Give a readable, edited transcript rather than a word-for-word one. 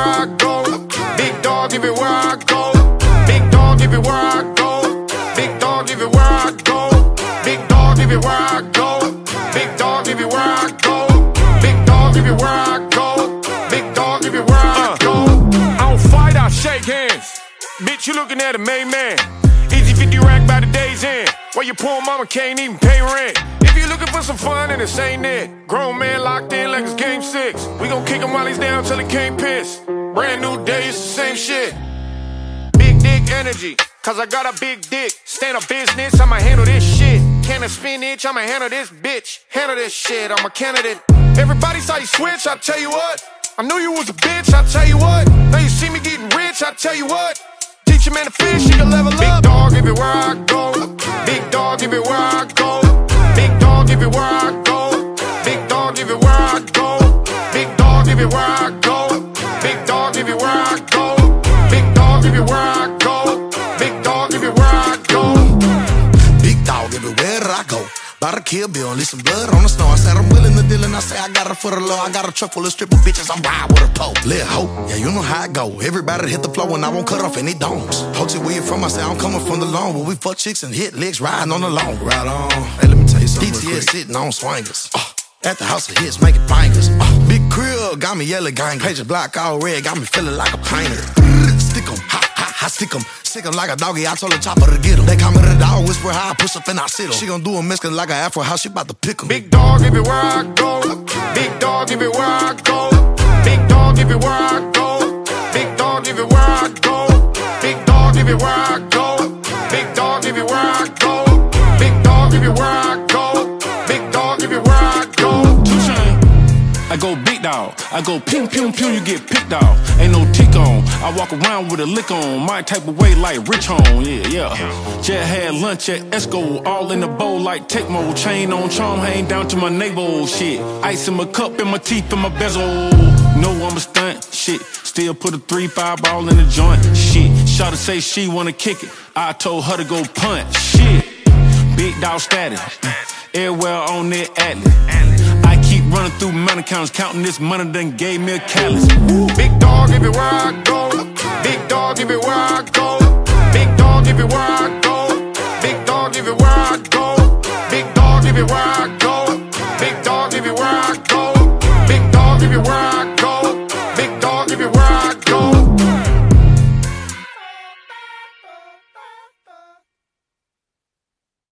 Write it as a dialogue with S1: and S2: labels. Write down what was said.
S1: I go. Big dog everywhere I go. Big dog everywhere I go. Big dog everywhere I go. Big dog everywhere I go. Big dog everywhere I go. Big dog everywhere I go. Big dog everywhere I go. I don't fight, I shake hands. Bitch, you looking at a main man. Easy 50 rack by the day's end. While your poor mama can't even pay rent. If you looking for some fun, then this ain't it. Grown man locked in like it's game 6. We gon' kick him while he's down till he can't piss. Brand new day, it's the same shit. Big dick energy, cause I got a big dick. Stand up business, I'ma handle this shit. Can of spinach, I'ma handle this bitch. Handle this shit, I'm a candidate. Everybody saw you switch, I tell you what. I knew you was a bitch, I tell you what. Now you see me getting rich, I tell you what. Teach a man to fish, he can level up. Big dog everywhere I go. Big dog everywhere I go. Big dog everywhere I go. Big dog everywhere I go. Big dog everywhere I go. Big dog everywhere I go. Big dog everywhere I go. Big dog everywhere I go.
S2: Big dog everywhere I go. About to kill Bill, leave some blood on the snow. I said I'm willing to deal and I say I got it for the low. I got a truck full of stripper bitches, I'm ride with a pole. Lil' hope, yeah, you know how it go. Everybody hit the floor and I won't cut off any domes. Hoaxy, where you from? I say I'm coming from the lawn. Where we fuck chicks and hit licks, riding on the lawn. Right on. Hey, let me tell you something DTS sitting on swingers. At the house of hits, making bangers. Big crib, got me yelling gang. Pages block all red, got me feeling like a painter. Stick 'em, I stick 'em. Sick 'em like a doggy, I told the chopper to get 'em. They call me the dog, whisper how I push up and I sit 'em. She gon' do a Mexican like a afro, how she bout to pick 'em.
S1: Big dog everywhere I go. Big dog everywhere I go. Big dog everywhere I go. Big dog everywhere I go. Big dog everywhere I go. Big dog everywhere I go. Big dog everywhere I go. Big dog everywhere I go.
S3: I go big dog, I go pew pew pew, you get picked off. Ain't no tick on, I walk around with a lick on. My type of way like Rich on, yeah. Jet had lunch at Esco, all in the bowl like Tecmo. Chain on charm, hang down to my navel, shit. Ice in my cup and my teeth in my bezel. No, I'm a stunt, shit. Still put a 3-5 ball in the joint, shit. Shawty say she wanna kick it, I told her to go punt, shit. Big dog status, everywhere on that atlas. I keep running through money accounts, counting this money done gave me a callus.
S1: Big dog everywhere I go. Big dog everywhere I go. Big dog everywhere I go.